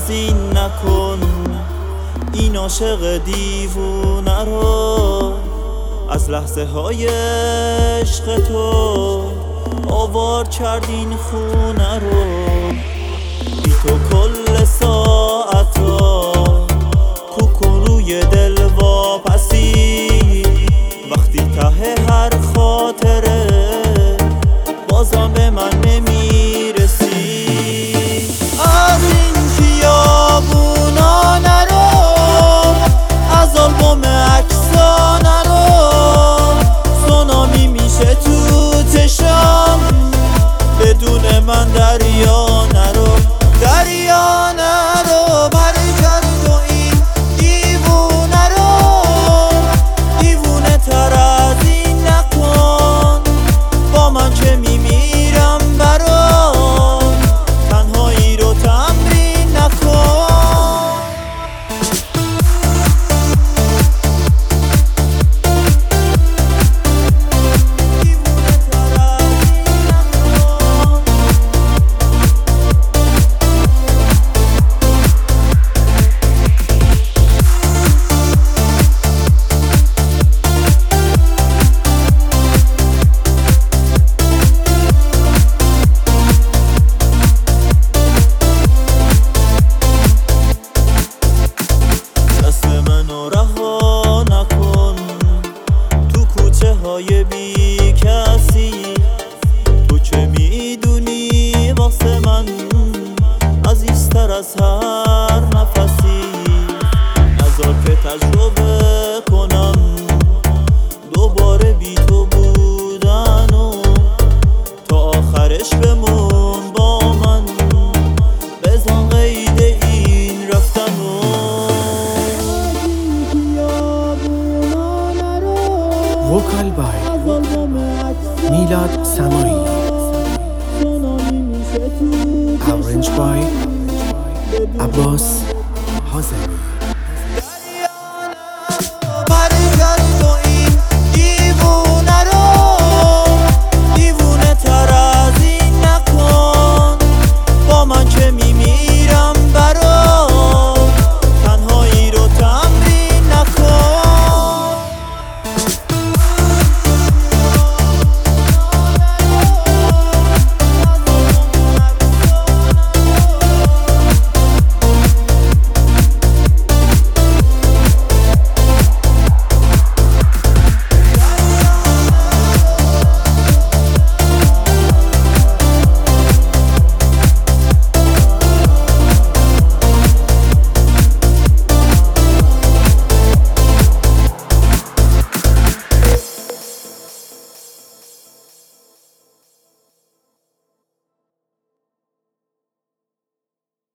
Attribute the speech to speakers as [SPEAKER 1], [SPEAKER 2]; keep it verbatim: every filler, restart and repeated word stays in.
[SPEAKER 1] این نکن، این عاشق دیوونه رو از لحظه های عشق تو آوار کرد این خونه رو. بی تو کل ساعتا کوکن روی دل واپسی، وقتی ته هر خاطره بازم به من نمیرسی. از این خیابونا نرو، از آلبوم عکسا نرو، سونامی میشه تو چشم بدون من. دریا نرو، دریا نرو، برگرد و این دیوونه رو دیوونه تر از این نکن. با من که میمیرم برات، تنهایی رو تمرین نکن. های بی کسی تو که میدونی واسه من عزیزتر از هر نفسی. نذار که تجربه کنم دوباره بی تو بودن و تا آخرش بمون با من، بزن قید این رفتن و
[SPEAKER 2] وکال بای میلاد سمایی، آرنج بای عباس حازمی.